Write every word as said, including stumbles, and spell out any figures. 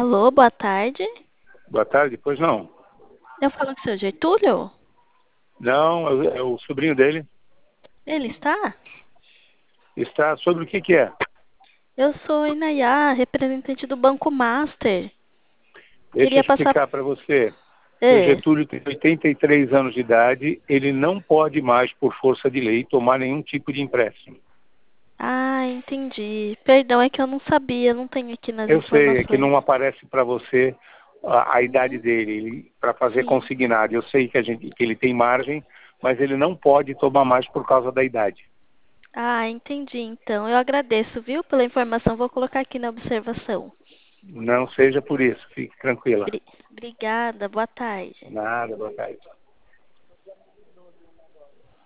Alô, boa tarde. Boa tarde, pois não. Eu falo com o seu Getúlio? Não, é o sobrinho dele. Ele está? Está sobre o que que é? Eu sou Inayá, representante do Banco Master. Deixa eu Queria passar... explicar para você. Seu É. Getúlio tem oitenta e três anos de idade, ele não pode mais, por força de lei, tomar nenhum tipo de empréstimo. Ah, entendi. Perdão, é que eu não sabia, não tenho aqui nas Eu sei, é que informações. não aparece para você a, a idade Uhum, dele para fazer sim. consignado. Eu sei que, a gente, que ele tem margem, mas ele não pode tomar mais por causa da idade. Ah, entendi então. Eu agradeço, viu, pela informação. Vou colocar aqui na observação. Não seja por isso, fique tranquila. Bri- Obrigada, boa tarde. Nada, boa tarde.